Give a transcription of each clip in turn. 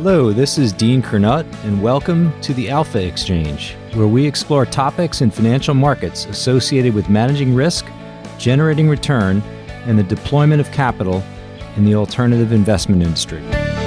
Hello, this is Dean Kernut, and welcome to the Alpha Exchange, where we explore topics in financial markets associated with managing risk, generating return, and the deployment of capital in the alternative investment industry.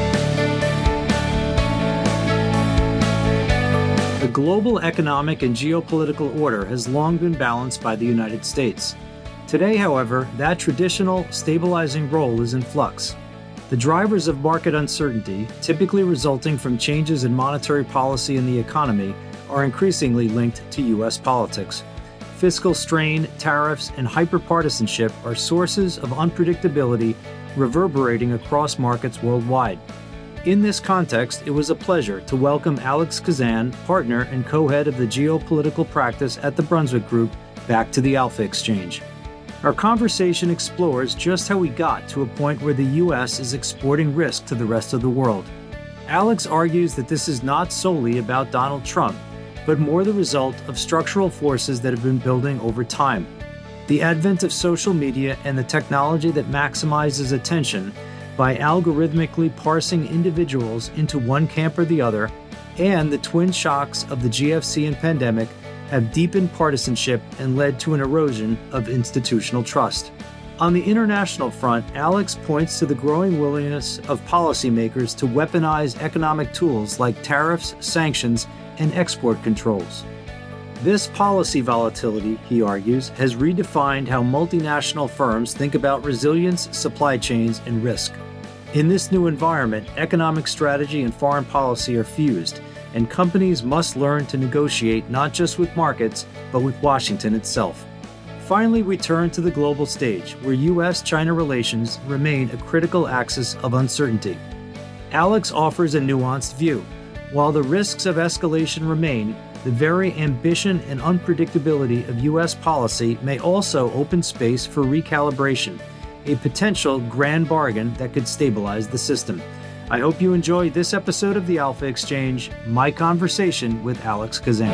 The global economic and geopolitical order has long been balanced by the United States. Today, however, that traditional stabilizing role is in flux. The drivers of market uncertainty, typically resulting from changes in monetary policy and the economy, are increasingly linked to U.S. politics. Fiscal strain, tariffs, and hyperpartisanship are sources of unpredictability reverberating across markets worldwide. In this context, it was a pleasure to welcome Alex Kazan, partner and co-head of the geopolitical practice at the Brunswick Group, back to the Alpha Exchange. Our conversation explores just how we got to a point where the U.S. is exporting risk to the rest of the world. Alex argues that this is not solely about Donald Trump, but more the result of structural forces that have been building over time. The advent of social media and the technology that maximizes attention by algorithmically parsing individuals into one camp or the other, and the twin shocks of the GFC and pandemic have deepened partisanship and led to an erosion of institutional trust. On the international front, Alex points to the growing willingness of policymakers to weaponize economic tools like tariffs, sanctions, and export controls. This policy volatility, he argues, has redefined how multinational firms think about resilience, supply chains, and risk. In this new environment, economic strategy and foreign policy are fused, and companies must learn to negotiate not just with markets, but with Washington itself. Finally, we turn to the global stage, where U.S.-China relations remain a critical axis of uncertainty. Alex offers a nuanced view. While the risks of escalation remain, the very ambition and unpredictability of U.S. policy may also open space for recalibration, a potential grand bargain that could stabilize the system. I hope you enjoy this episode of the Alpha Exchange, my conversation with Alex Kazan.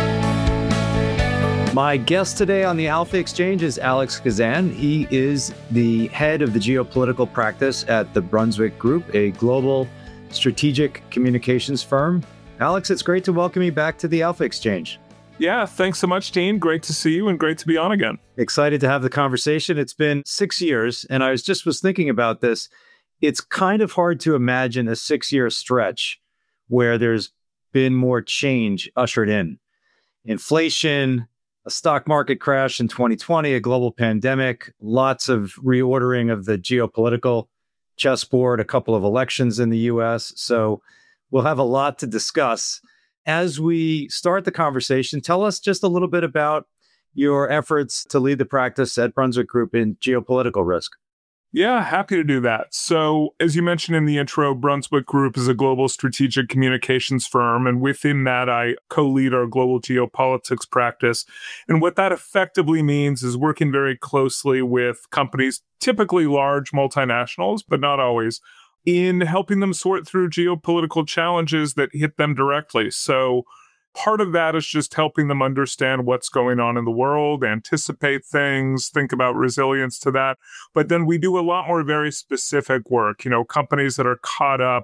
My guest today on the Alpha Exchange is Alex Kazan. He is the head of the geopolitical practice at the Brunswick Group, a global strategic communications firm. Alex, it's great to welcome you back to the Alpha Exchange. Yeah, thanks so much, Dean. Great to see you and great to be on again. Excited to have the conversation. It's been 6 years, and I was thinking about this. It's kind of hard to imagine a 6-year stretch where there's been more change ushered in. Inflation, a stock market crash in 2020, a global pandemic, lots of reordering of the geopolitical chessboard, a couple of elections in the US. So we'll have a lot to discuss. As we start the conversation, tell us just a little bit about your efforts to lead the practice at Brunswick Group in geopolitical risk. Yeah, happy to do that. So, as you mentioned in the intro, Brunswick Group is a global strategic communications firm, and within that, I co-lead our global geopolitics practice. And what that effectively means is working very closely with companies, typically large multinationals, but not always, in helping them sort through geopolitical challenges that hit them directly. So, part of that is just helping them understand what's going on in the world, anticipate things, think about resilience to that. But then we do a lot more very specific work, companies that are caught up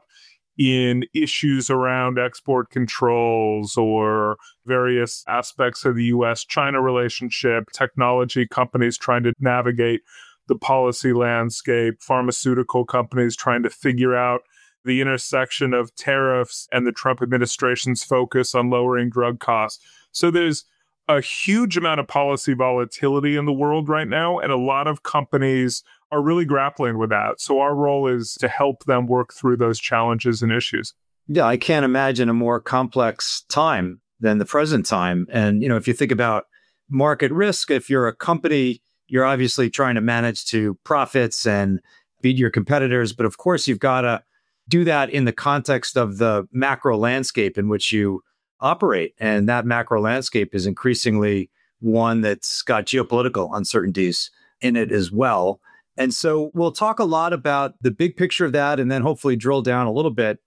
in issues around export controls or various aspects of the US-China relationship, technology companies trying to navigate the policy landscape, pharmaceutical companies trying to figure out the intersection of tariffs and the Trump administration's focus on lowering drug costs. So there's a huge amount of policy volatility in the world right now, and a lot of companies are really grappling with that. So our role is to help them work through those challenges and issues. Yeah, I can't imagine a more complex time than the present time. And, if you think about market risk, if you're a company, you're obviously trying to manage to profits and beat your competitors. But of course, you've got to do that in the context of the macro landscape in which you operate. And that macro landscape is increasingly one that's got geopolitical uncertainties in it as well. And so we'll talk a lot about the big picture of that and then hopefully drill down a little bit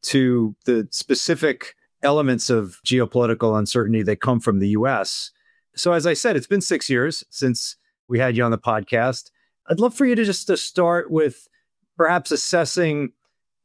to the specific elements of geopolitical uncertainty that come from the US. So as I said, it's been 6 years since we had you on the podcast. I'd love for you to start with perhaps assessing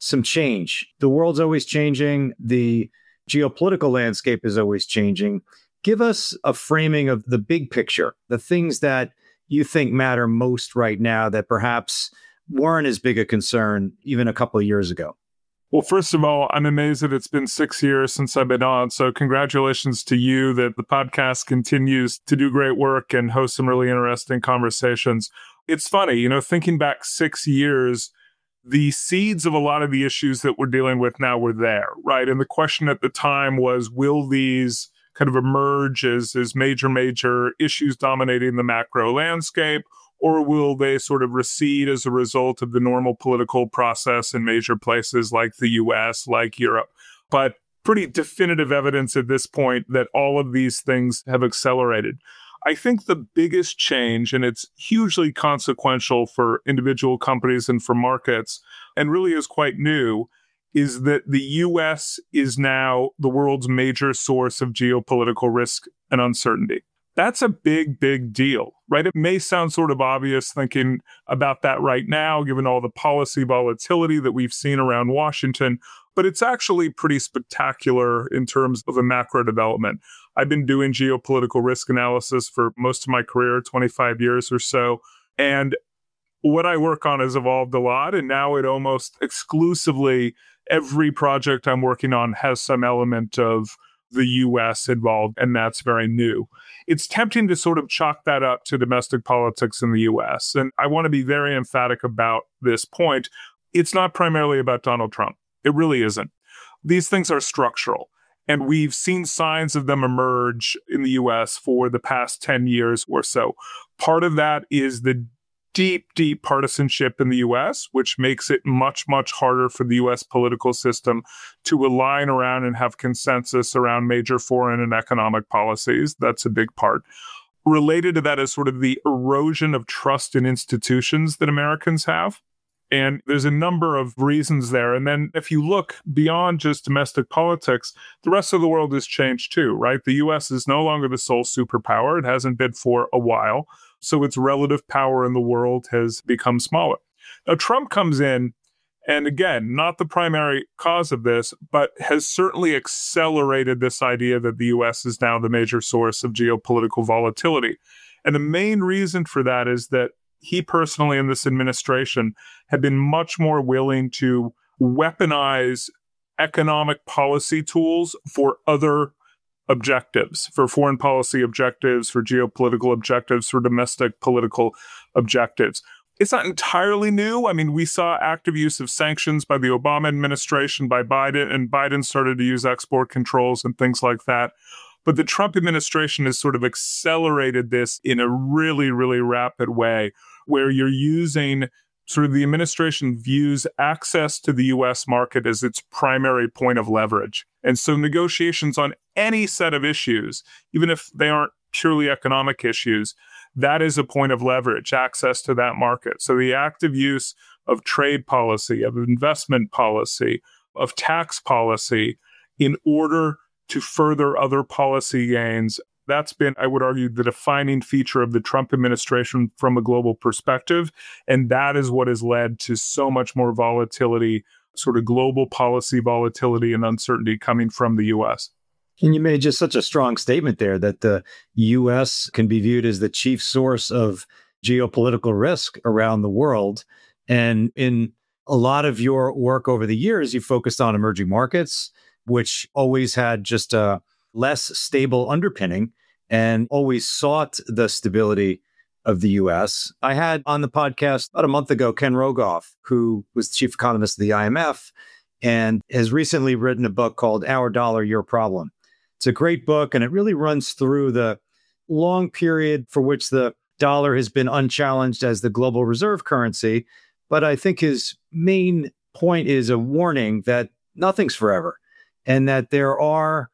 some change. The world's always changing. The geopolitical landscape is always changing. Give us a framing of the big picture, the things that you think matter most right now that perhaps weren't as big a concern even a couple of years ago. Well, first of all, I'm amazed that it's been 6 years since I've been on. So congratulations to you that the podcast continues to do great work and host some really interesting conversations. It's funny, thinking back 6 years, the seeds of a lot of the issues that we're dealing with now were there, right? And the question at the time was, will these kind of emerge as major issues dominating the macro landscape, or will they sort of recede as a result of the normal political process in major places like the US, like Europe? But pretty definitive evidence at this point that all of these things have accelerated. I think the biggest change, and it's hugely consequential for individual companies and for markets, and really is quite new, is that the US is now the world's major source of geopolitical risk and uncertainty. That's a big, big deal, right? It may sound sort of obvious thinking about that right now, given all the policy volatility that we've seen around Washington, but it's actually pretty spectacular in terms of a macro development. I've been doing geopolitical risk analysis for most of my career, 25 years or so, and what I work on has evolved a lot, and now it almost exclusively, every project I'm working on has some element of the US involved, and that's very new. It's tempting to sort of chalk that up to domestic politics in the US, and I want to be very emphatic about this point. It's not primarily about Donald Trump. It really isn't. These things are structural, and we've seen signs of them emerge in the US for the past 10 years or so. Part of that is the deep, deep partisanship in the US, which makes it much, much harder for the US political system to align around and have consensus around major foreign and economic policies. That's a big part. Related to that is sort of the erosion of trust in institutions that Americans have. And there's a number of reasons there. And then if you look beyond just domestic politics, the rest of the world has changed too, right? The US is no longer the sole superpower. It hasn't been for a while. So its relative power in the world has become smaller. Now, Trump comes in, and again, not the primary cause of this, but has certainly accelerated this idea that the US is now the major source of geopolitical volatility. And the main reason for that is that he personally and this administration have been much more willing to weaponize economic policy tools for other objectives, for foreign policy objectives, for geopolitical objectives, for domestic political objectives. It's not entirely new. I mean, we saw active use of sanctions by the Obama administration, by Biden, and Biden started to use export controls and things like that. But the Trump administration has sort of accelerated this in a really, really rapid way, where you're using sort of the administration views access to the U.S. market as its primary point of leverage. And so negotiations on any set of issues, even if they aren't purely economic issues, that is a point of leverage, access to that market. So the active use of trade policy, of investment policy, of tax policy in order to further other policy gains, that's been, I would argue, the defining feature of the Trump administration from a global perspective. And that is what has led to so much more volatility, sort of global policy volatility and uncertainty coming from the U.S. And you made just such a strong statement there that the U.S. can be viewed as the chief source of geopolitical risk around the world. And in a lot of your work over the years, you focused on emerging markets, which always had just a less stable underpinning and always sought the stability of the U.S. I had on the podcast about a month ago, Ken Rogoff, who was the chief economist of the IMF and has recently written a book called Our Dollar, Your Problem. It's a great book, and it really runs through the long period for which the dollar has been unchallenged as the global reserve currency. But I think his main point is a warning that nothing's forever, and that there are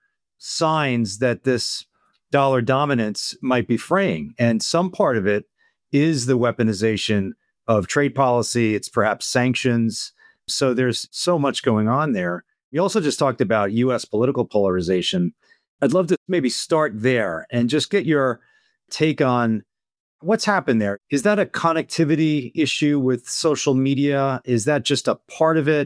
signs that this dollar dominance might be fraying. And some part of it is the weaponization of trade policy. It's perhaps sanctions. So there's so much going on there. You also just talked about U.S. political polarization. I'd love to maybe start there and just get your take on what's happened there. Is that a connectivity issue with social media? Is that just a part of it?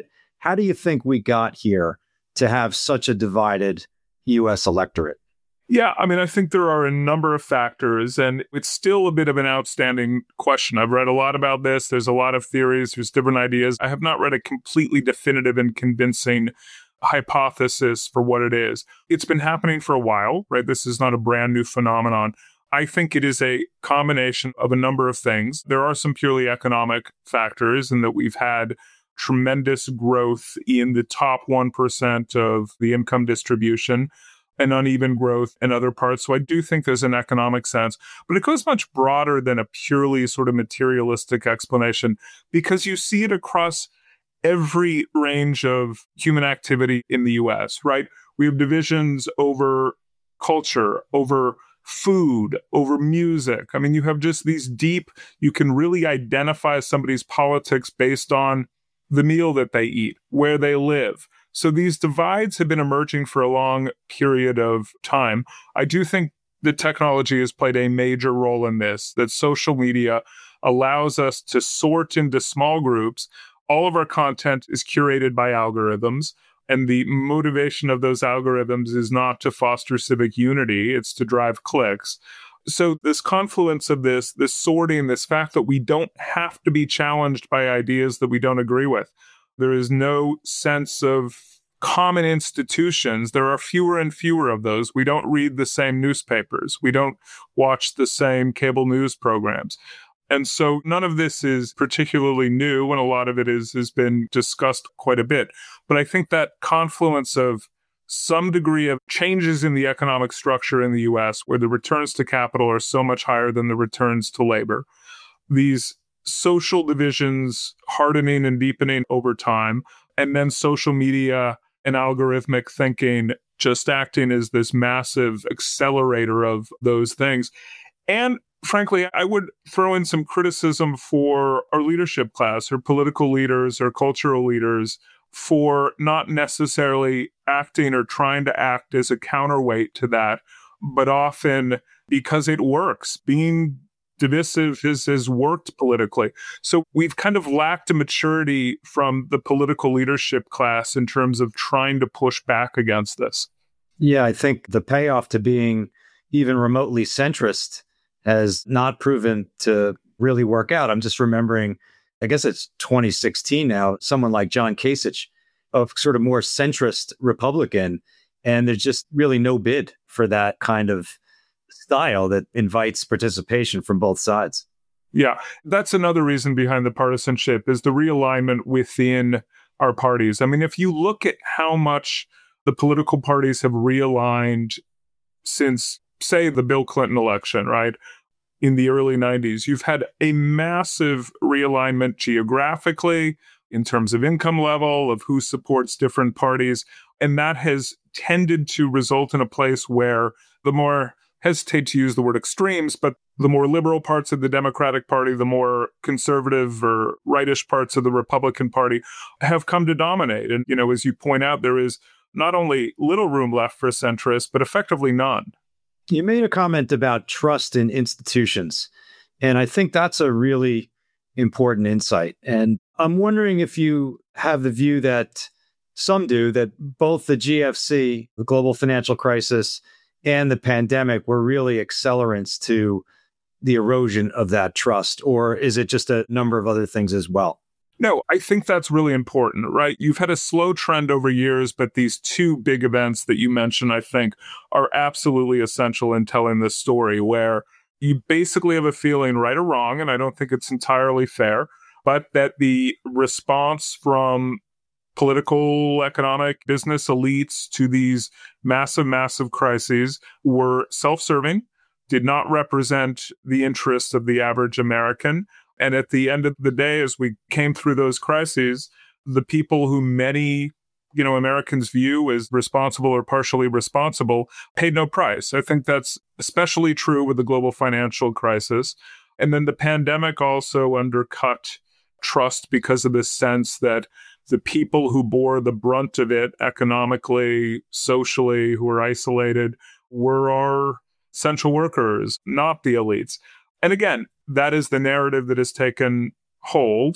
How do you think we got here to have such a divided U.S. electorate? Yeah, I mean, I think there are a number of factors, and it's still a bit of an outstanding question. I've read a lot about this. There's a lot of theories. There's different ideas. I have not read a completely definitive and convincing hypothesis for what it is. It's been happening for a while, right? This is not a brand new phenomenon. I think it is a combination of a number of things. There are some purely economic factors in that we've had tremendous growth in the top 1% of the income distribution and uneven growth in other parts. So I do think there's an economic sense, but it goes much broader than a purely sort of materialistic explanation, because you see it across every range of human activity in the US, right? We have divisions over culture, over food, over music. I mean, you have just these deep, you can really identify somebody's politics based on the meal that they eat, where they live. So these divides have been emerging for a long period of time. I do think the technology has played a major role in this, that social media allows us to sort into small groups. All of our content is curated by algorithms, and the motivation of those algorithms is not to foster civic unity, it's to drive clicks. So this confluence of this sorting, this fact that we don't have to be challenged by ideas that we don't agree with. There is no sense of common institutions. There are fewer and fewer of those. We don't read the same newspapers. We don't watch the same cable news programs. And so none of this is particularly new, and a lot of it has been discussed quite a bit. But I think that confluence of some degree of changes in the economic structure in the US, where the returns to capital are so much higher than the returns to labor, these social divisions hardening and deepening over time, and then social media and algorithmic thinking just acting as this massive accelerator of those things. And frankly, I would throw in some criticism for our leadership class, or political leaders, or cultural leaders, for not necessarily acting or trying to act as a counterweight to that, but often because it works. Being divisive has worked politically. So we've kind of lacked a maturity from the political leadership class in terms of trying to push back against this. Yeah, I think the payoff to being even remotely centrist has not proven to really work out. I'm just remembering, I guess it's 2016 now, someone like John Kasich, a sort of more centrist Republican, and there's just really no bid for that kind of style that invites participation from both sides. Yeah, that's another reason behind the partisanship, is the realignment within our parties. I mean, if you look at how much the political parties have realigned since, say, the Bill Clinton election, right? In the early 90s, you've had a massive realignment geographically in terms of income level, of who supports different parties. And that has tended to result in a place where the more, hesitate to use the word extremes, but the more liberal parts of the Democratic Party, the more conservative or rightish parts of the Republican Party have come to dominate. And, as you point out, there is not only little room left for centrists, but effectively none. You made a comment about trust in institutions, and I think that's a really important insight. And I'm wondering if you have the view that some do, that both the GFC, the global financial crisis, and the pandemic were really accelerants to the erosion of that trust, or is it just a number of other things as well? No, I think that's really important, right? You've had a slow trend over years, but these two big events that you mentioned, I think, are absolutely essential in telling this story, where you basically have a feeling, right or wrong, and I don't think it's entirely fair, but that the response from political, economic, business elites to these massive, massive crises were self-serving, did not represent the interests of the average American. And at the end of the day, as we came through those crises, the people who many, Americans view as responsible or partially responsible paid no price. I think that's especially true with the global financial crisis. And then the pandemic also undercut trust because of this sense that the people who bore the brunt of it economically, socially, who were isolated, were our essential workers, not the elites. And again, that is the narrative that has taken hold.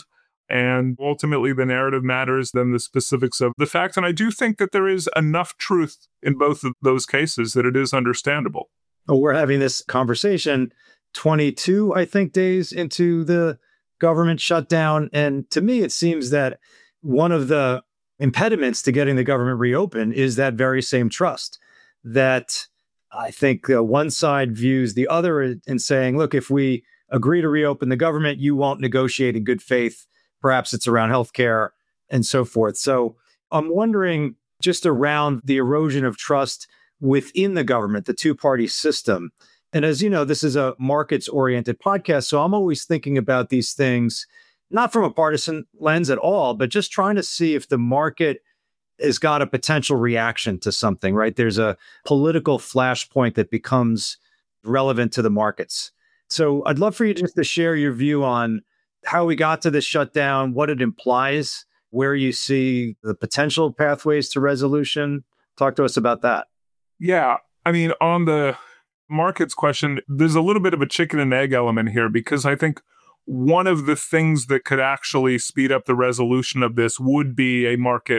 And ultimately, the narrative matters than the specifics of the facts. And I do think that there is enough truth in both of those cases that it is understandable. Well, we're having this conversation 22, I think, days into the government shutdown. And to me, it seems that one of the impediments to getting the government reopened is that very same trust that I think one side views the other in saying, look, if we agree to reopen the government, you won't negotiate in good faith. Perhaps it's around healthcare and so forth. So I'm wondering just around the erosion of trust within the government, the two-party system. And as you know, this is a markets-oriented podcast. So I'm always thinking about these things, not from a partisan lens at all, but just trying to see if the market has got a potential reaction to something, right? There's a political flashpoint that becomes relevant to the markets. So I'd love for you just to share your view on how we got to this shutdown, what it implies, where you see the potential pathways to resolution. Talk to us about that. Yeah. I mean, on the markets question, there's a little bit of a chicken and egg element here, because I think one of the things that could actually speed up the resolution of this would be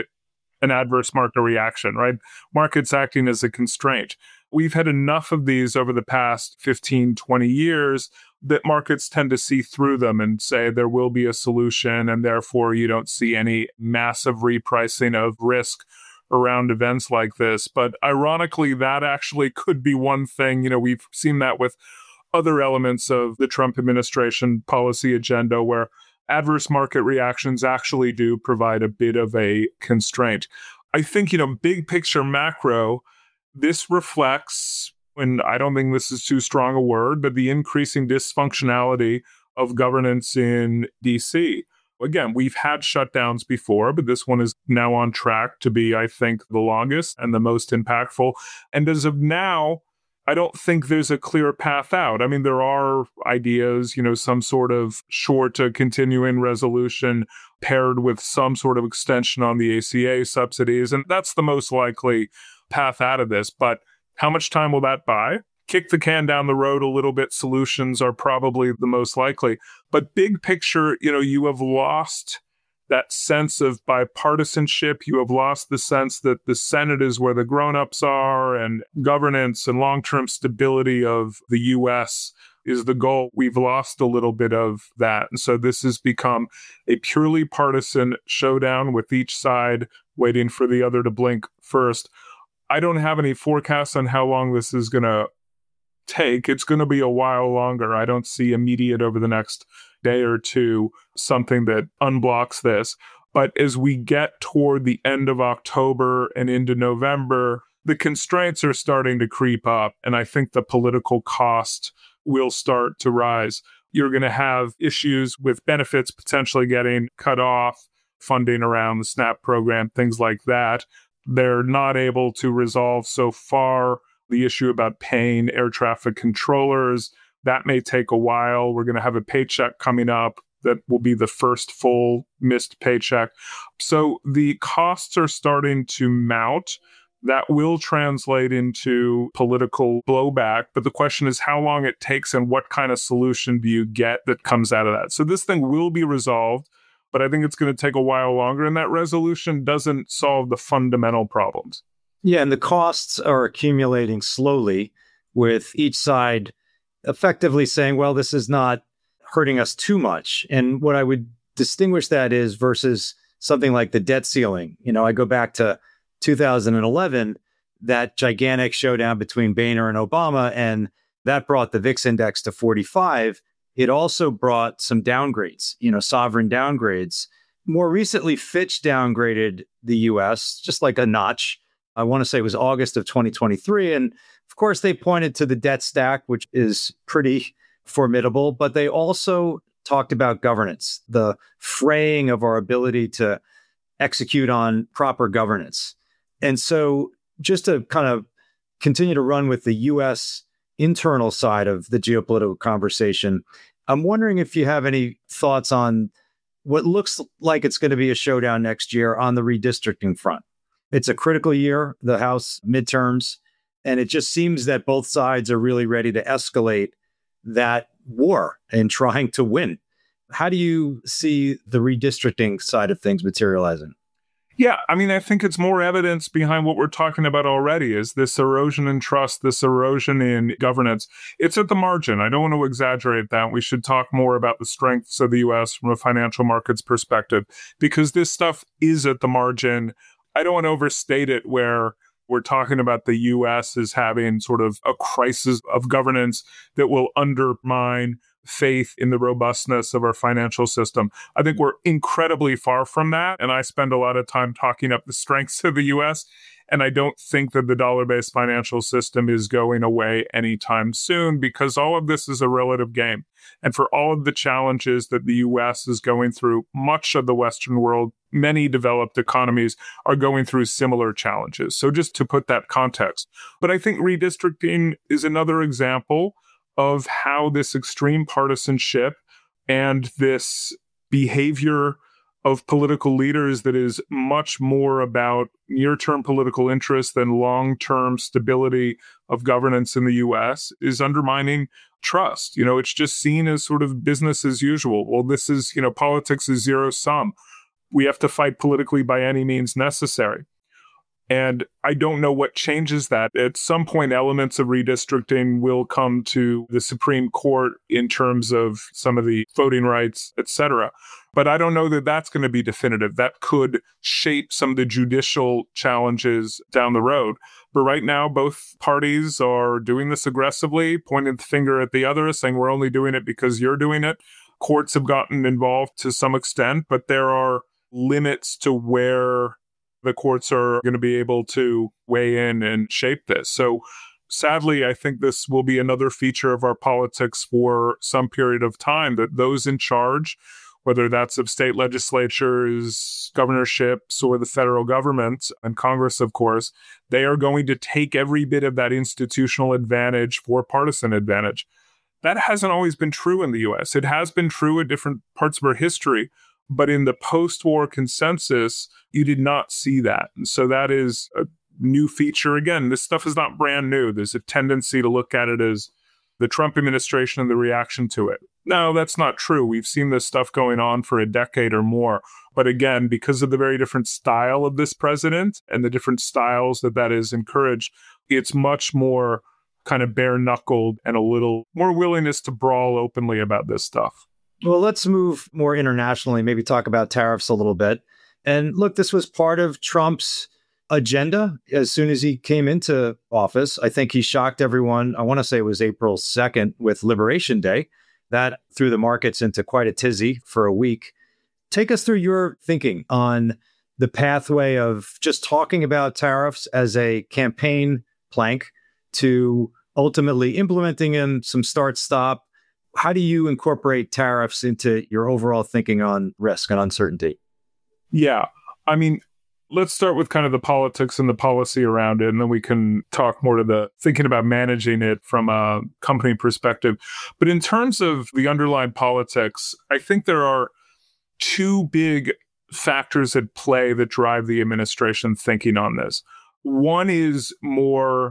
an adverse market reaction, right? Markets acting as a constraint. We've had enough of these over the past 15, 20 years that markets tend to see through them and say there will be a solution, and therefore you don't see any massive repricing of risk around events like this. But ironically, that actually could be one thing. We've seen that with other elements of the Trump administration policy agenda, where adverse market reactions actually do provide a bit of a constraint. I think, big picture macro, this reflects, and I don't think this is too strong a word, but the increasing dysfunctionality of governance in DC. Again, we've had shutdowns before, but this one is now on track to be, I think, the longest and the most impactful. And as of now, I don't think there's a clear path out. I mean, there are ideas, some sort of short to continuing resolution paired with some sort of extension on the ACA subsidies. And that's the most likely path out of this. But how much time will that buy? Kick the can down the road a little bit. Solutions are probably the most likely. But big picture, you have lost that sense of bipartisanship. You have lost the sense that the Senate is where the grown-ups are, and governance and long-term stability of the U.S. is the goal. We've lost a little bit of that. And so this has become a purely partisan showdown with each side waiting for the other to blink first. I don't have any forecasts on how long this is going to take. It's going to be a while longer. I don't see immediate over the next day or two something that unblocks this. But as we get toward the end of October and into November, the constraints are starting to creep up. And I think the political cost will start to rise. You're going to have issues with benefits potentially getting cut off, funding around the SNAP program, things like that. They're not able to resolve so far the issue about paying air traffic controllers. That may take a while. We're going to have a paycheck coming up that will be the first full missed paycheck. So the costs are starting to mount. That will translate into political blowback. But the question is how long it takes and what kind of solution do you get that comes out of that. So this thing will be resolved, but I think it's going to take a while longer. And that resolution doesn't solve the fundamental problems. Yeah, and the costs are accumulating slowly, with each side effectively saying, well, this is not hurting us too much. And what I would distinguish that is versus something like the debt ceiling. I go back to 2011, that gigantic showdown between Boehner and Obama, and that brought the VIX index to 45. It also brought some downgrades, sovereign downgrades. More recently, Fitch downgraded the U.S. just like a notch. I want to say it was August of 2023. And of course, they pointed to the debt stack, which is pretty formidable, but they also talked about governance, the fraying of our ability to execute on proper governance. And so just to kind of continue to run with the U.S. internal side of the geopolitical conversation, I'm wondering if you have any thoughts on what looks like it's going to be a showdown next year on the redistricting front. It's a critical year, the House midterms, and it just seems that both sides are really ready to escalate that war and trying to win. How do you see the redistricting side of things materializing? Yeah, I mean, I think it's more evidence behind what we're talking about already is this erosion in trust, this erosion in governance. It's at the margin. I don't want to exaggerate that. We should talk more about the strengths of the U.S. from a financial markets perspective, because this stuff is at the margin. I don't want to overstate it where we're talking about the U.S. as having sort of a crisis of governance that will undermine faith in the robustness of our financial system. I think we're incredibly far from that. And I spend a lot of time talking up the strengths of the US. And I don't think that the dollar-based financial system is going away anytime soon, because all of this is a relative game. And for all of the challenges that the US is going through, much of the Western world, many developed economies are going through similar challenges. So just to put that context. But I think redistricting is another example of how this extreme partisanship and this behavior of political leaders that is much more about near-term political interest than long-term stability of governance in the US is undermining trust. It's just seen as sort of business as usual. Well, this is, politics is zero sum. We have to fight politically by any means necessary. And I don't know what changes that. At some point, elements of redistricting will come to the Supreme Court in terms of some of the voting rights, et cetera. But I don't know that that's going to be definitive. That could shape some of the judicial challenges down the road. But right now, both parties are doing this aggressively, pointing the finger at the other, saying we're only doing it because you're doing it. Courts have gotten involved to some extent, but there are limits to where the courts are going to be able to weigh in and shape this. So sadly, I think this will be another feature of our politics for some period of time, that those in charge, whether that's of state legislatures, governorships, or the federal government and Congress, of course, they are going to take every bit of that institutional advantage for partisan advantage. That hasn't always been true in the U.S. It has been true at different parts of our history. But in the post-war consensus, you did not see that. And so that is a new feature. Again, this stuff is not brand new. There's a tendency to look at it as the Trump administration and the reaction to it. No, that's not true. We've seen this stuff going on for a decade or more. But again, because of the very different style of this president and the different styles that is encouraged, it's much more kind of bare-knuckled and a little more willingness to brawl openly about this stuff. Well, let's move more internationally, maybe talk about tariffs a little bit. And look, this was part of Trump's agenda as soon as he came into office. I think he shocked everyone. I want to say it was April 2nd with Liberation Day. That threw the markets into quite a tizzy for a week. Take us through your thinking on the pathway of just talking about tariffs as a campaign plank to ultimately implementing them, some start-stop. How do you incorporate tariffs into your overall thinking on risk and uncertainty? Yeah, I mean, let's start with kind of the politics and the policy around it, and then we can talk more to the thinking about managing it from a company perspective. But in terms of the underlying politics, I think there are two big factors at play that drive the administration thinking on this. One is more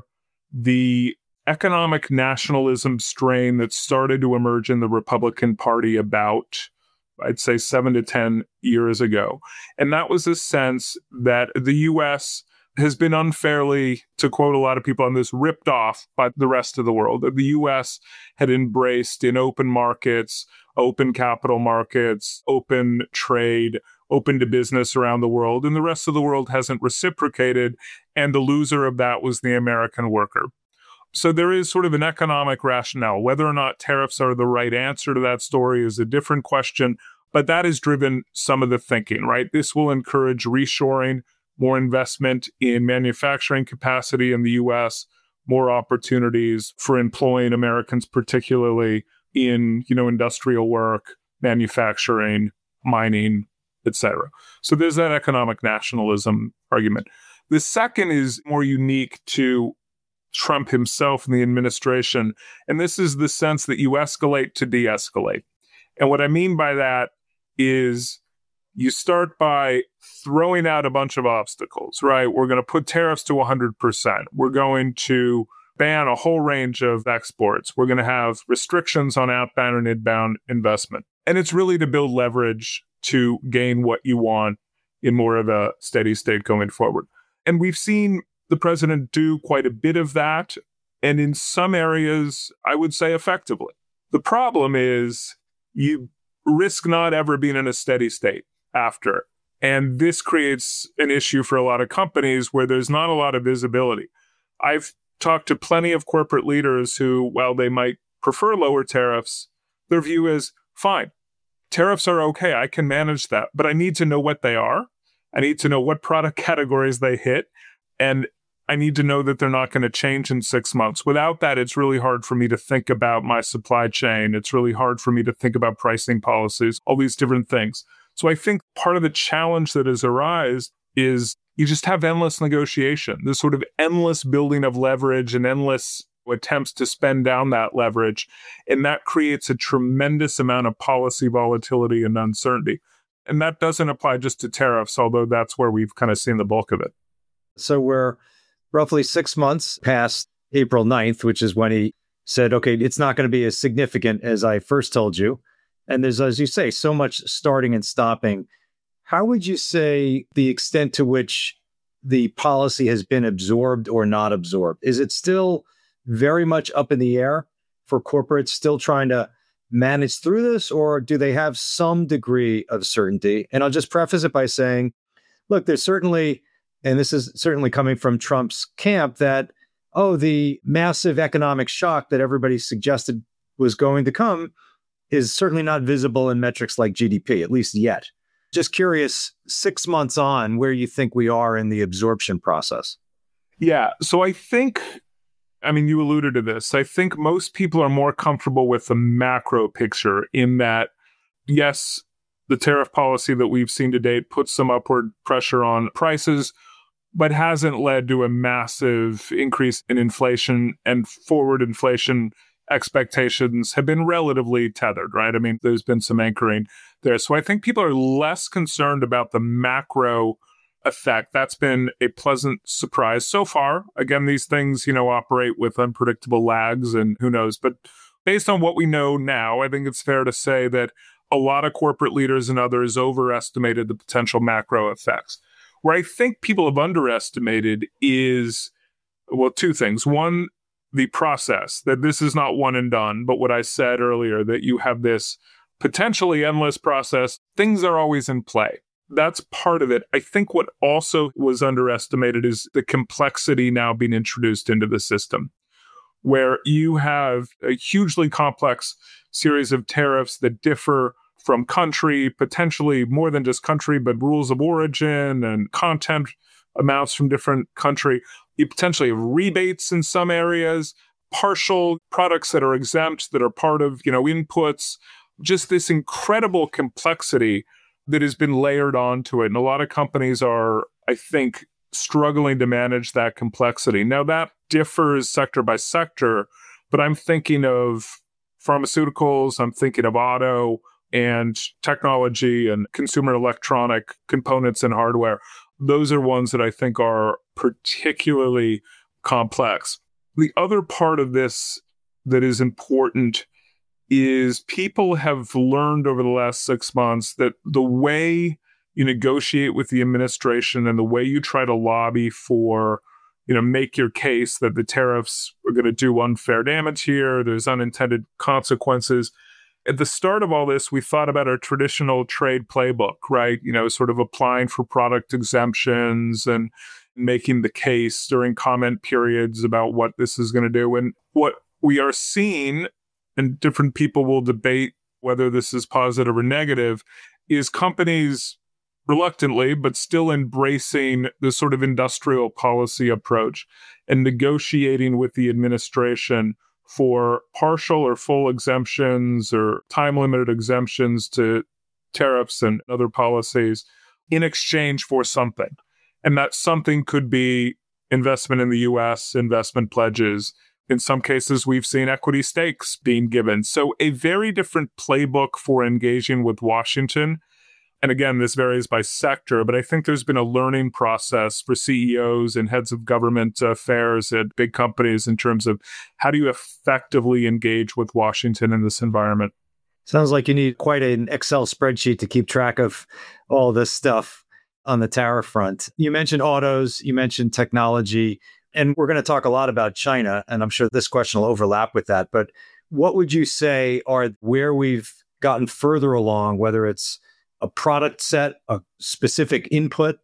the economic nationalism strain that started to emerge in the Republican Party about, I'd say, 7 to 10 years ago. And that was a sense that the U.S. has been unfairly, to quote a lot of people on this, ripped off by the rest of the world. That the U.S. had embraced in open markets, open capital markets, open trade, open to business around the world, and the rest of the world hasn't reciprocated, and the loser of that was the American worker. So there is sort of an economic rationale. Whether or not tariffs are the right answer to that story is a different question, but that has driven some of the thinking, right? This will encourage reshoring, more investment in manufacturing capacity in the U.S., more opportunities for employing Americans, particularly in, industrial work, manufacturing, mining, etc. So there's that economic nationalism argument. The second is more unique to Trump himself and the administration. And this is the sense that you escalate to de-escalate. And what I mean by that is you start by throwing out a bunch of obstacles, right? We're going to put tariffs to 100%. We're going to ban a whole range of exports. We're going to have restrictions on outbound and inbound investment. And it's really to build leverage to gain what you want in more of a steady state going forward. And we've seen the president do quite a bit of that. And in some areas, I would say effectively. The problem is you risk not ever being in a steady state after. And this creates an issue for a lot of companies where there's not a lot of visibility. I've talked to plenty of corporate leaders who, while they might prefer lower tariffs, their view is, fine, tariffs are okay, I can manage that, but I need to know what they are. I need to know what product categories they hit, and I need to know that they're not going to change in 6 months. Without that, it's really hard for me to think about my supply chain. It's really hard for me to think about pricing policies, all these different things. So I think part of the challenge that has arisen is you just have endless negotiation, this sort of endless building of leverage and endless attempts to spend down that leverage. And that creates a tremendous amount of policy volatility and uncertainty. And that doesn't apply just to tariffs, although that's where we've kind of seen the bulk of it. So we're roughly 6 months past April 9th, which is when he said, okay, it's not going to be as significant as I first told you. And there's, as you say, so much starting and stopping. How would you say the extent to which the policy has been absorbed or not absorbed? Is it still very much up in the air for corporates still trying to manage through this, or do they have some degree of certainty? And I'll just preface it by saying, look, there's certainly, and this is certainly coming from Trump's camp, that, the massive economic shock that everybody suggested was going to come is certainly not visible in metrics like GDP, at least yet. Just curious, 6 months on, where you think we are in the absorption process. Yeah, so I think, you alluded to this. I think most people are more comfortable with the macro picture in that, yes, the tariff policy that we've seen to date puts some upward pressure on prices, but hasn't led to a massive increase in inflation, and forward inflation expectations have been relatively tethered, right? There's been some anchoring there. So I think people are less concerned about the macro effect. That's been a pleasant surprise so far. Again, these things, operate with unpredictable lags and who knows. But based on what we know now, I think it's fair to say that a lot of corporate leaders and others overestimated the potential macro effects. Where I think people have underestimated is, two things. One, the process, that this is not one and done, but what I said earlier, that you have this potentially endless process. Things are always in play. That's part of it. I think what also was underestimated is the complexity now being introduced into the system, where you have a hugely complex series of tariffs that differ from country, potentially more than just country, but rules of origin and content amounts from different country. You potentially have rebates in some areas, partial products that are exempt, that are part of, inputs, just this incredible complexity that has been layered onto it. And a lot of companies are, I think, struggling to manage that complexity. Now, that differs sector by sector, but I'm thinking of pharmaceuticals, I'm thinking of auto and technology and consumer electronic components and hardware. Those are ones that I think are particularly complex. The other part of this that is important is people have learned over the last 6 months that the way you negotiate with the administration and the way you try to lobby for, make your case that the tariffs are going to do unfair damage here, there's unintended consequences. At the start of all this, we thought about our traditional trade playbook, right? Sort of applying for product exemptions and making the case during comment periods about what this is going to do. And what we are seeing, and different people will debate whether this is positive or negative, is companies reluctantly, but still embracing the sort of industrial policy approach and negotiating with the administration for partial or full exemptions or time-limited exemptions to tariffs and other policies in exchange for something. And that something could be investment in the U.S., investment pledges. In some cases, we've seen equity stakes being given. So a very different playbook for engaging with Washington. And again, this varies by sector, but I think there's been a learning process for CEOs and heads of government affairs at big companies in terms of how do you effectively engage with Washington in this environment. Sounds like you need quite an Excel spreadsheet to keep track of all this stuff on the tariff front. You mentioned autos, you mentioned technology, and we're going to talk a lot about China, and I'm sure this question will overlap with that. But what would you say are where we've gotten further along, whether it's a product set, a specific input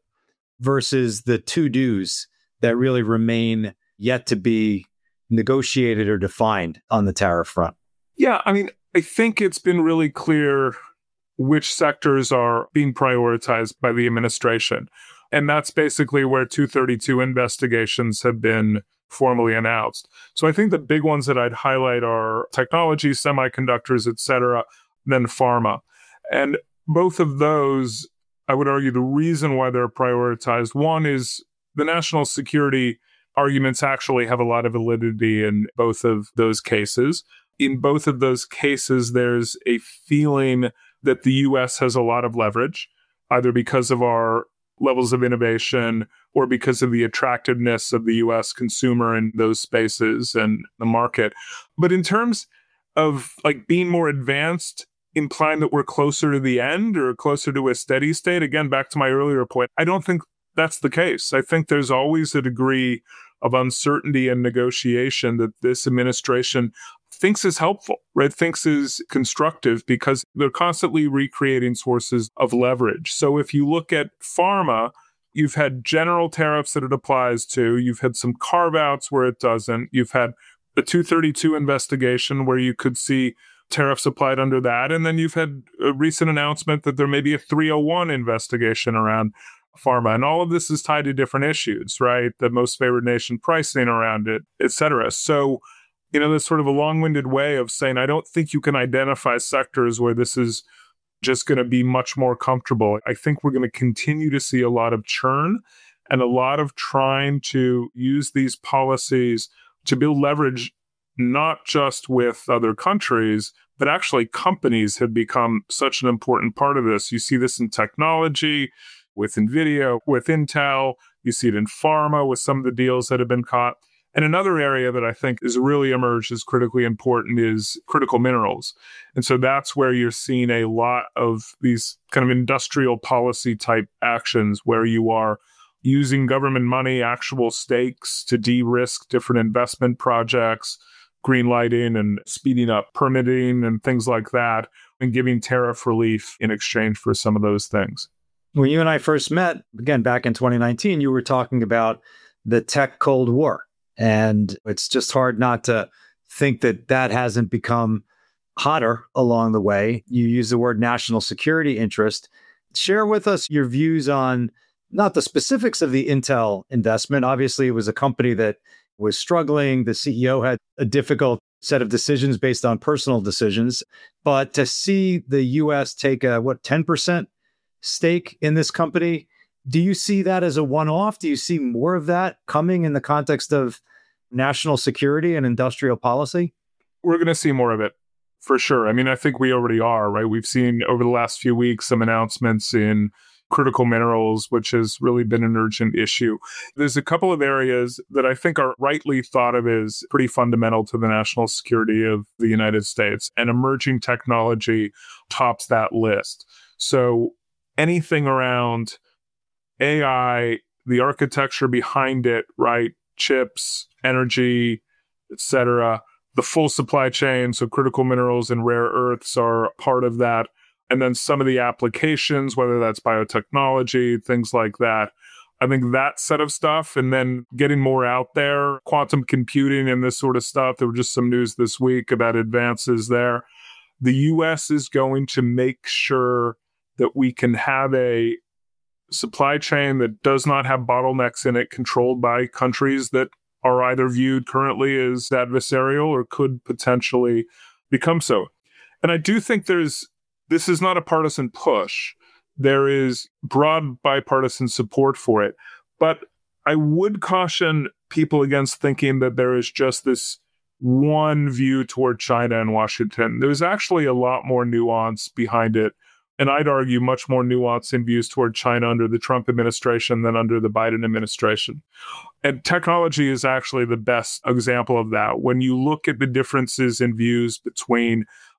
versus the to-dos that really remain yet to be negotiated or defined on the tariff front? Yeah, I mean, I think it's been really clear which sectors are being prioritized by the administration. And that's basically where 232 investigations have been formally announced. So I think the big ones that I'd highlight are technology, semiconductors, et cetera, then pharma. And both of those, I would argue the reason why they're prioritized, one is the national security arguments actually have a lot of validity in both of those cases. In both of those cases, there's a feeling that the U.S. has a lot of leverage, either because of our levels of innovation or because of the attractiveness of the U.S. consumer in those spaces and the market. But in terms of like being more advanced, implying that we're closer to the end or closer to a steady state, again, back to my earlier point, I don't think that's the case. I think there's always a degree of uncertainty and negotiation that this administration thinks is helpful, right? Thinks is constructive because they're constantly recreating sources of leverage. So if you look at pharma, you've had general tariffs that it applies to. You've had some carve-outs where it doesn't. You've had the 232 investigation where you could see tariffs applied under that. And then you've had a recent announcement that there may be a 301 investigation around pharma. And all of this is tied to different issues, right? The most favored nation pricing around it, et cetera. So, there's sort of a long-winded way of saying, I don't think you can identify sectors where this is just going to be much more comfortable. I think we're going to continue to see a lot of churn and a lot of trying to use these policies to build leverage, not just with other countries, but actually companies have become such an important part of this. You see this in technology, with NVIDIA, with Intel. You see it in pharma with some of the deals that have been caught. And another area that I think is really emerged as critically important is critical minerals. And so that's where you're seeing a lot of these kind of industrial policy type actions where you are using government money, actual stakes to de-risk different investment projects, green lighting and speeding up permitting and things like that, and giving tariff relief in exchange for some of those things. When you and I first met, again, back in 2019, you were talking about the tech Cold War. And it's just hard not to think that that hasn't become hotter along the way. You use the word national security interest. Share with us your views on not the specifics of the Intel investment. Obviously, it was a company that was struggling. The CEO had a difficult set of decisions based on personal decisions. But to see the U.S. take a, 10% stake in this company, do you see that as a one-off? Do you see more of that coming in the context of national security and industrial policy? We're going to see more of it, for sure. I mean, I think we already are, right? We've seen over the last few weeks some announcements in critical minerals, which has really been an urgent issue. There's a couple of areas that I think are rightly thought of as pretty fundamental to the national security of the United States, and emerging technology tops that list. So anything around AI, the architecture behind it, right? Chips, energy, et cetera, the full supply chain. So critical minerals and rare earths are part of that. And then some of the applications, whether that's biotechnology, things like that. I think that set of stuff, and then getting more out there, quantum computing and this sort of stuff. There were just some news this week about advances there. The U.S. is going to make sure that we can have a supply chain that does not have bottlenecks in it, controlled by countries that are either viewed currently as adversarial or could potentially become so. And I do think this is not a partisan push. There is broad bipartisan support for it. But I would caution people against thinking that there is just this one view toward China and Washington. There's actually a lot more nuance behind it. And I'd argue much more nuance in views toward China under the Trump administration than under the Biden administration. And technology is actually the best example of that. When you look at the differences in views between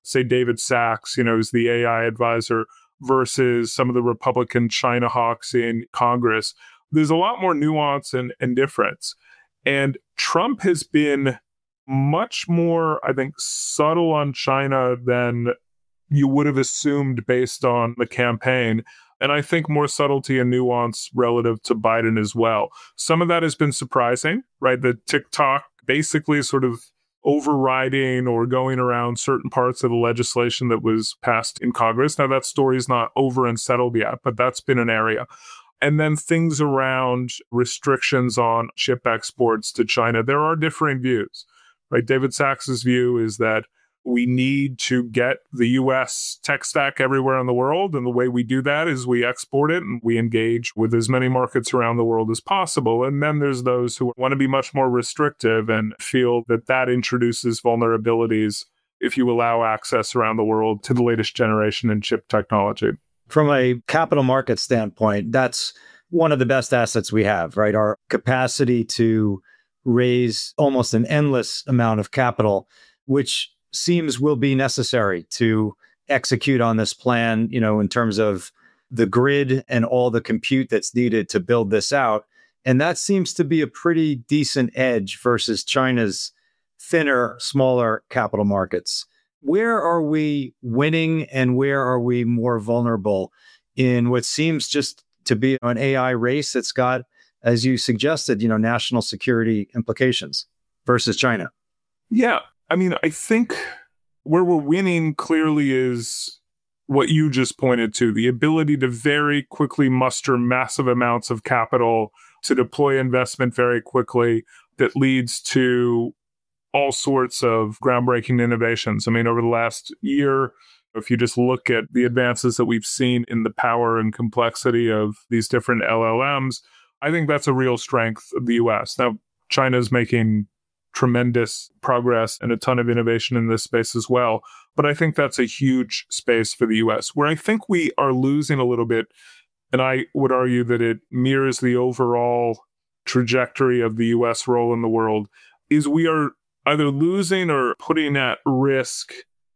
say, David Sachs, who's the AI advisor, versus some of the Republican China hawks in Congress. There's a lot more nuance and difference. And Trump has been much more, I think, subtle on China than you would have assumed based on the campaign. And I think more subtlety and nuance relative to Biden as well. Some of that has been surprising, right? The TikTok basically sort of overriding or going around certain parts of the legislation that was passed in Congress. Now, that story is not over and settled yet, but that's been an area. And then things around restrictions on chip exports to China. There are differing views, right? David Sachs's view is that we need to get the U.S. tech stack everywhere in the world. And the way we do that is we export it and we engage with as many markets around the world as possible. And then there's those who want to be much more restrictive and feel that that introduces vulnerabilities if you allow access around the world to the latest generation in chip technology. From a capital market standpoint, that's one of the best assets we have, right? Our capacity to raise almost an endless amount of capital, which seems will be necessary to execute on this plan, in terms of the grid and all the compute that's needed to build this out. And that seems to be a pretty decent edge versus China's thinner, smaller capital markets. Where are we winning and where are we more vulnerable in what seems just to be an AI race that's got, as you suggested, national security implications versus China? Yeah. I mean, I think where we're winning clearly is what you just pointed to, the ability to very quickly muster massive amounts of capital to deploy investment very quickly that leads to all sorts of groundbreaking innovations. I mean, over the last year, if you just look at the advances that we've seen in the power and complexity of these different LLMs, I think that's a real strength of the US. Now, China's making tremendous progress and a ton of innovation in this space as well. But I think that's a huge space for the US. Where I think we are losing a little bit, and I would argue that it mirrors the overall trajectory of the US role in the world, is we are either losing or putting at risk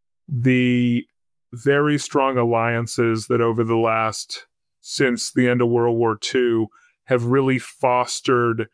the very strong alliances that over the last, since the end of World War II, have really fostered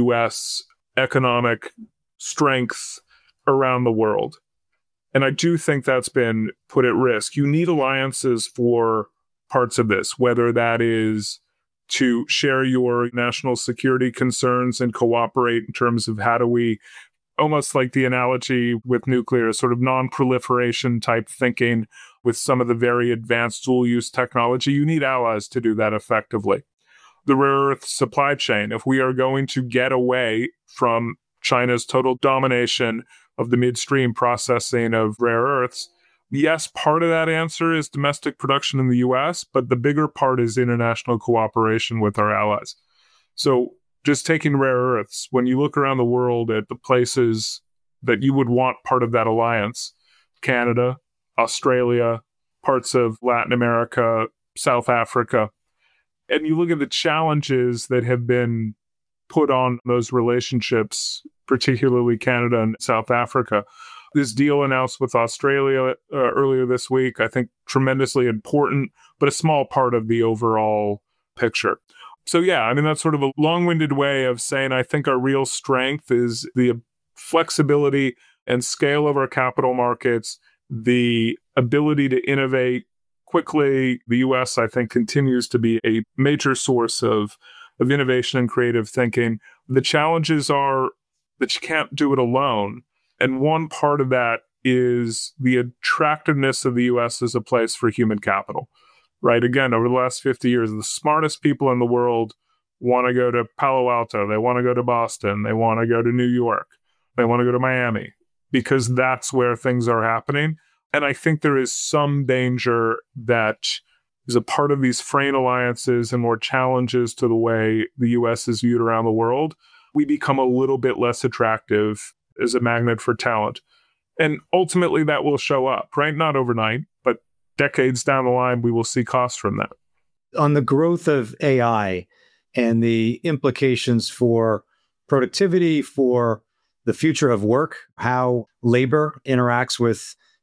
US economic strength around the world. And I do think that's been put at risk. You need alliances for parts of this, whether that is to share your national security concerns and cooperate in terms of how do we, almost like the analogy with nuclear, sort of non-proliferation type thinking with some of the very advanced dual-use technology. You need allies to do that effectively. The rare earth supply chain, if we are going to get away from China's total domination of the midstream processing of rare earths, yes, part of that answer is domestic production in the US, but the bigger part is international cooperation with our allies. So just taking rare earths, when you look around the world at the places that you would want part of that alliance, Canada, Australia, parts of Latin America, South Africa, and you look at the challenges that have been put on those relationships, particularly Canada and South Africa. This deal announced with Australia earlier this week, I think tremendously important, but a small part of the overall picture. So yeah, I mean, that's sort of a long-winded way of saying I think our real strength is the flexibility and scale of our capital markets, the ability to innovate quickly. The US, I think, continues to be a major source of innovation and creative thinking. The challenges are that you can't do it alone. And one part of that is the attractiveness of the US as a place for human capital, right? Again, over the last 50 years, the smartest people in the world want to go to Palo Alto. They want to go to Boston. They want to go to New York. They want to go to Miami because that's where things are happening. And I think there is some danger that is a part of these fraying alliances and more challenges to the way the US is viewed around the world. We become a little bit less attractive as a magnet for talent. And ultimately that will show up, right? Not overnight, but decades down the line, we will see costs from that. On the growth of AI and the implications for productivity, for the future of work, how labor interacts with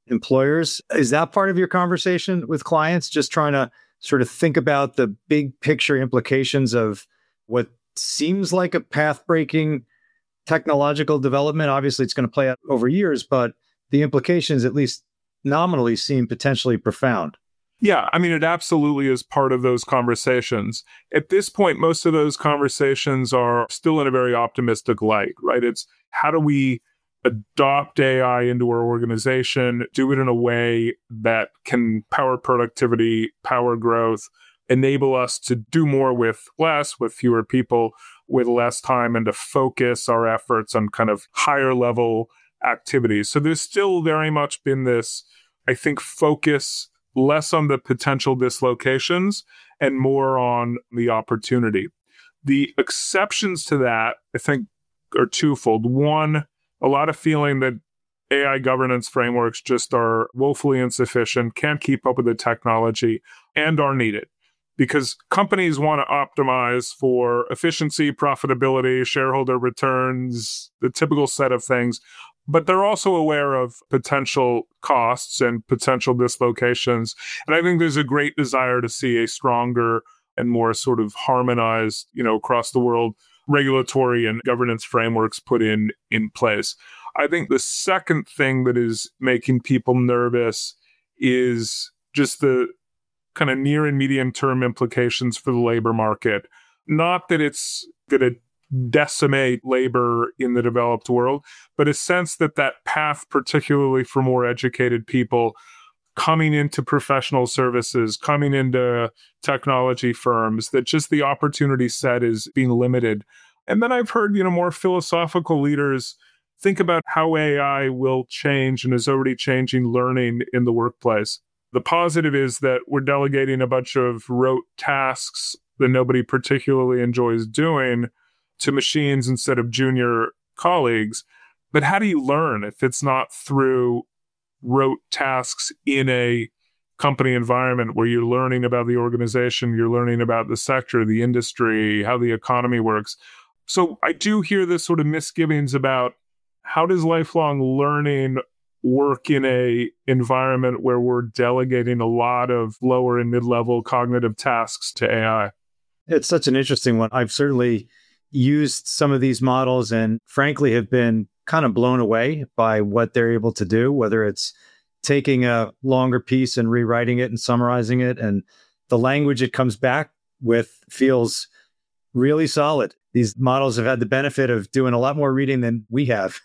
employers. Is that part of your conversation with clients? Just trying to sort of think about the big picture implications of what seems like a path-breaking technological development. Obviously, it's going to play out over years, but the implications, at least nominally, seem potentially profound. Yeah, I mean, it absolutely is part of those conversations. At this point, most of those conversations are still in a very optimistic light, right? It's how do we adopt AI into our organization, do it in a way that can power productivity, power growth, enable us to do more with less, with fewer people, with less time, and to focus our efforts on kind of higher level activities. So there's still very much been this, I think, focus less on the potential dislocations and more on the opportunity. The exceptions to that, I think, are twofold. One, a lot of feeling that AI governance frameworks just are woefully insufficient, can't keep up with the technology, and are needed. Because companies want to optimize for efficiency, profitability, shareholder returns, the typical set of things. But they're also aware of potential costs and potential dislocations. And I think there's a great desire to see a stronger and more sort of harmonized, across the world regulatory and governance frameworks put in place. I think the second thing that is making people nervous is just the kind of near and medium term implications for the labor market. Not that it's going to decimate labor in the developed world, but a sense that path, particularly for more educated people coming into professional services, coming into technology firms, that just the opportunity set is being limited. And then I've heard, more philosophical leaders think about how AI will change and is already changing learning in the workplace. The positive is that we're delegating a bunch of rote tasks that nobody particularly enjoys doing to machines instead of junior colleagues. But how do you learn if it's not through rote tasks in a company environment where you're learning about the organization, you're learning about the sector, the industry, how the economy works? So I do hear this sort of misgivings about how does lifelong learning work in a environment where we're delegating a lot of lower and mid-level cognitive tasks to AI? It's such an interesting one. I've certainly used some of these models and frankly have been kind of blown away by what they're able to do, whether it's taking a longer piece and rewriting it and summarizing it. And the language it comes back with feels really solid. These models have had the benefit of doing a lot more reading than we have.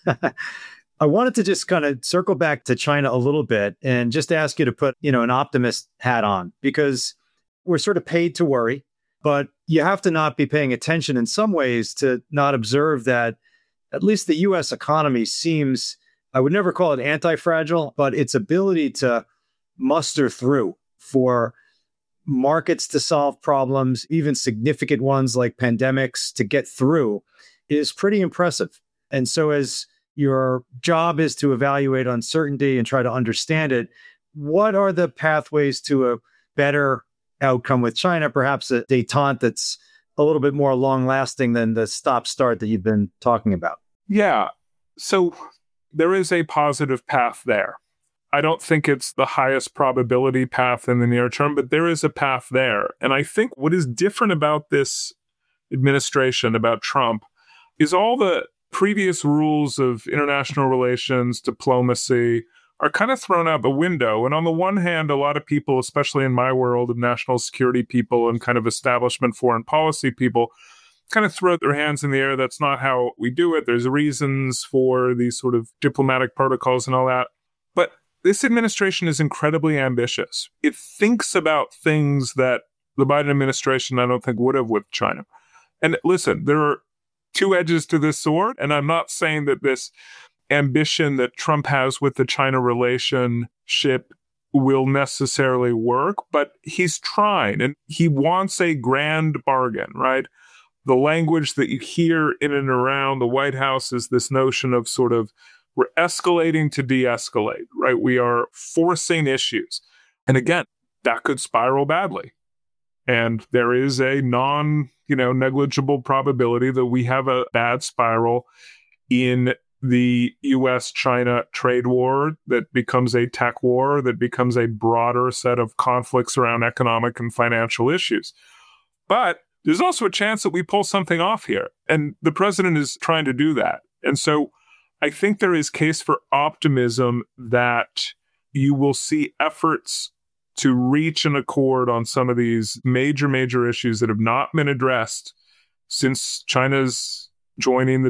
I wanted to just kind of circle back to China a little bit and just ask you to put, an optimist hat on, because we're sort of paid to worry, but you have to not be paying attention in some ways to not observe that at least the US economy seems, I would never call it anti-fragile, but its ability to muster through for markets to solve problems, even significant ones like pandemics to get through, is pretty impressive. And so as your job is to evaluate uncertainty and try to understand it, what are the pathways to a better outcome with China, perhaps a détente that's a little bit more long-lasting than the stop-start that you've been talking about? Yeah. So there is a positive path there. I don't think it's the highest probability path in the near term, but there is a path there. And I think what is different about this administration, about Trump, is all the previous rules of international relations, diplomacy, are kind of thrown out the window. And on the one hand, a lot of people, especially in my world of national security people and kind of establishment foreign policy people, kind of throw their hands in the air. That's not how we do it. There's reasons for these sort of diplomatic protocols and all that. But this administration is incredibly ambitious. It thinks about things that the Biden administration, I don't think, would have with China. And listen, there are two edges to this sword. And I'm not saying that this ambition that Trump has with the China relationship will necessarily work, but he's trying and he wants a grand bargain, right? The language that you hear in and around the White House is this notion of sort of we're escalating to de-escalate, right? We are forcing issues. And again, that could spiral badly. And there is a negligible probability that we have a bad spiral in the US-China trade war that becomes a tech war, that becomes a broader set of conflicts around economic and financial issues. But there's also a chance that we pull something off here. And the president is trying to do that. And so I think there is case for optimism that you will see efforts to reach an accord on some of these major issues that have not been addressed since China's joining the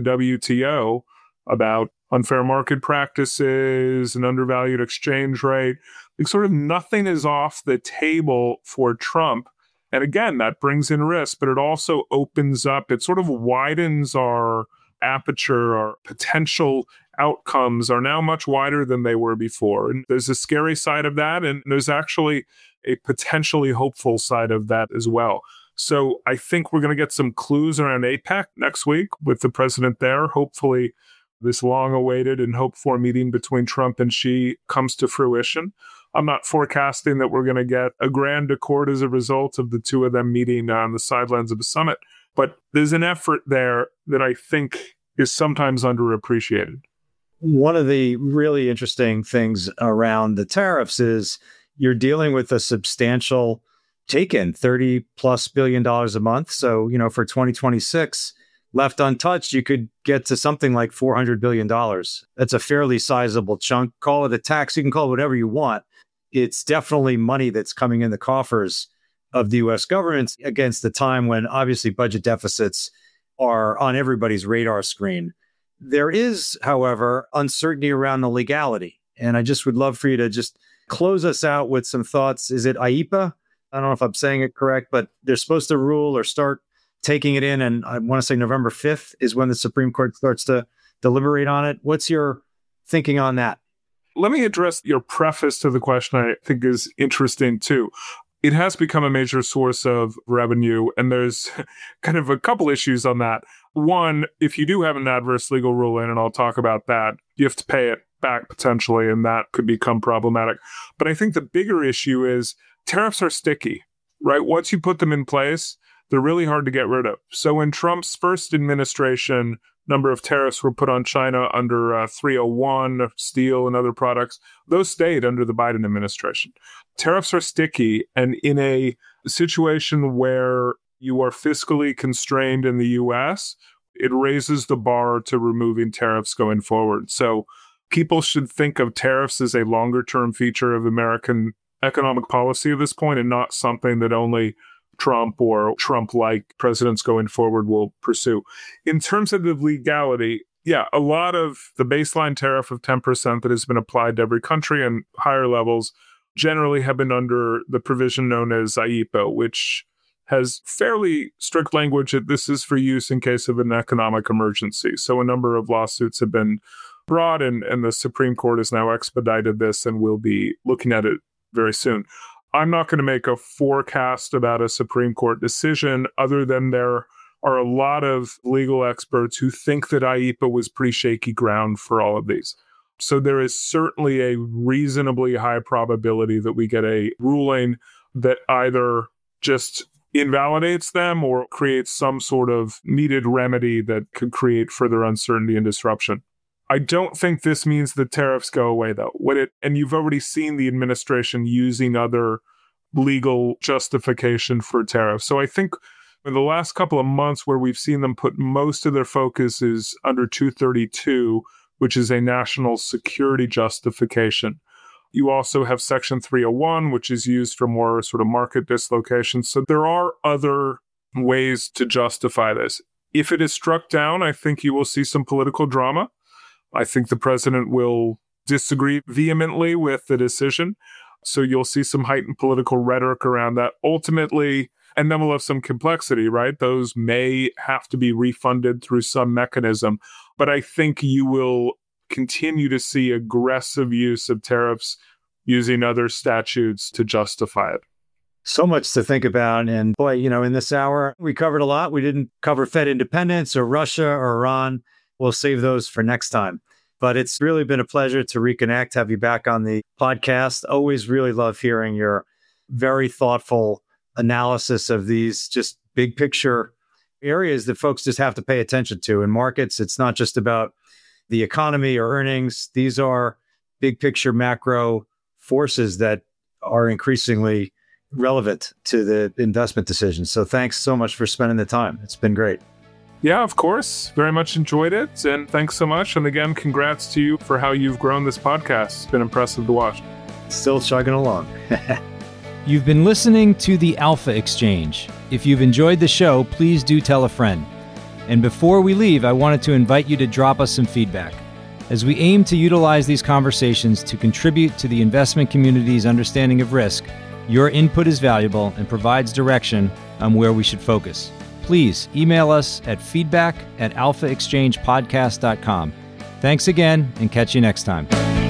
WTO about unfair market practices and undervalued exchange rate. Like, sort of nothing is off the table for Trump. And again, that brings in risk, but it also opens up, it sort of widens our aperture. Our potential outcomes are now much wider than they were before. And there's a scary side of that, and there's actually a potentially hopeful side of that as well. So I think we're going to get some clues around APEC next week with the president there. Hopefully this long-awaited and hoped-for meeting between Trump and Xi comes to fruition. I'm not forecasting that we're going to get a grand accord as a result of the two of them meeting on the sidelines of a summit, but there's an effort there that I think is sometimes underappreciated. One of the really interesting things around the tariffs is you're dealing with a substantial take-in, $30+ billion a month. So, for 2026, left untouched, you could get to something like $400 billion. That's a fairly sizable chunk. Call it a tax. You can call it whatever you want. It's definitely money that's coming in the coffers of the U.S. government against the time when obviously budget deficits are on everybody's radar screen. There is, however, uncertainty around the legality. And I just would love for you to just close us out with some thoughts. Is it IEEPA? I don't know if I'm saying it correct, but they're supposed to rule or start taking it in. And I want to say November 5th is when the Supreme Court starts to deliberate on it. What's your thinking on that? Let me address your preface to the question I think is interesting too. It has become a major source of revenue, and there's kind of a couple issues on that. One, if you do have an adverse legal ruling, and I'll talk about that, you have to pay it back potentially, and that could become problematic. But I think the bigger issue is tariffs are sticky, right? Once you put them in place, they're really hard to get rid of. So in Trump's first administration, number of tariffs were put on China under 301, steel and other products. Those stayed under the Biden administration. Tariffs are sticky, and in a situation where you are fiscally constrained in the U.S., it raises the bar to removing tariffs going forward. So people should think of tariffs as a longer-term feature of American economic policy at this point, and not something that only Trump or Trump-like presidents going forward will pursue. In terms of the legality, a lot of the baseline tariff of 10% that has been applied to every country and higher levels generally have been under the provision known as IEEPA, which has fairly strict language that this is for use in case of an economic emergency. So a number of lawsuits have been brought, and the Supreme Court has now expedited this and will be looking at it very soon. I'm not going to make a forecast about a Supreme Court decision other than there are a lot of legal experts who think that IEEPA was pretty shaky ground for all of these. So there is certainly a reasonably high probability that we get a ruling that either just invalidates them or creates some sort of needed remedy that could create further uncertainty and disruption. I don't think this means the tariffs go away, though. And you've already seen the administration using other legal justification for tariffs. So I think in the last couple of months where we've seen them put most of their focus is under 232, which is a national security justification. You also have Section 301, which is used for more sort of market dislocation. So there are other ways to justify this. If it is struck down, I think you will see some political drama. I think the president will disagree vehemently with the decision. So you'll see some heightened political rhetoric around that. Ultimately, and then we'll have some complexity, right? Those may have to be refunded through some mechanism. But I think you will continue to see aggressive use of tariffs using other statutes to justify it. So much to think about. And boy, in this hour, we covered a lot. We didn't cover Fed independence or Russia or Iran. We'll save those for next time. But it's really been a pleasure to reconnect, have you back on the podcast. Always really love hearing your very thoughtful analysis of these just big picture areas that folks just have to pay attention to. In markets, it's not just about the economy or earnings. These are big picture macro forces that are increasingly relevant to the investment decisions. So thanks so much for spending the time. It's been great. Yeah, of course. Very much enjoyed it. And thanks so much. And again, congrats to you for how you've grown this podcast. It's been impressive to watch. Still chugging along. You've been listening to the Alpha Exchange. If you've enjoyed the show, please do tell a friend. And before we leave, I wanted to invite you to drop us some feedback, as we aim to utilize these conversations to contribute to the investment community's understanding of risk. Your input is valuable and provides direction on where we should focus. Please email us at feedback@alphaexchangepodcast.com. Thanks again, and catch you next time.